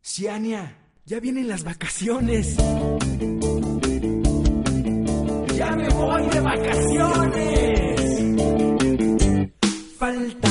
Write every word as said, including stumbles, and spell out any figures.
Ciania, ya vienen las vacaciones. ¡Ya me voy de vacaciones! Falta